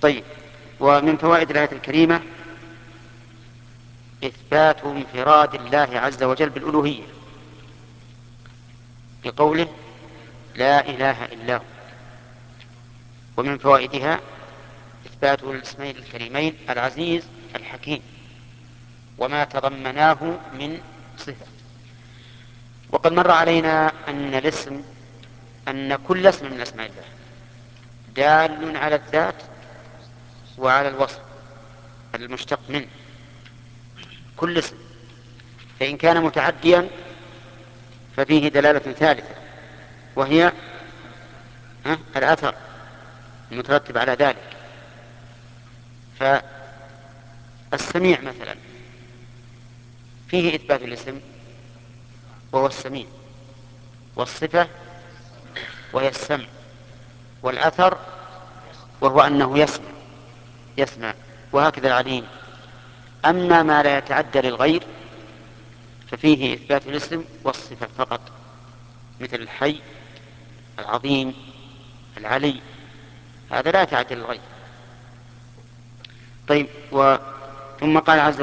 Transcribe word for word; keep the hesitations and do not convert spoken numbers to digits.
طيب، ومن فوائد الآية الكريمة إثبات انفراد الله عز وجل بالألوهية بقوله لا إله إلا هو. ومن فوائدها إثبات الاسمين الكريمين العزيز الحكيم وما تضمناه من صفة. وقد مر علينا أن الاسم أن كل اسم من أسماء الله دال على الذات وعلى الوصف المشتق منه، كل اسم، فإن كان متعديا ففيه دلالة ثالثة وهي الأثر المترتب على ذلك. فالسميع مثلا فيه إثبات الاسم وهو السميع، والصفة وهي السمع، والأثر وهو أنه يسمع يسمع وهكذا العليم. أما ما لا يتعدى للغير ففيه إثبات الاسم والصفة فقط، مثل الحي، العظيم، العلي، هذا لا يتعدى للغير. طيب، و... ثم قال عز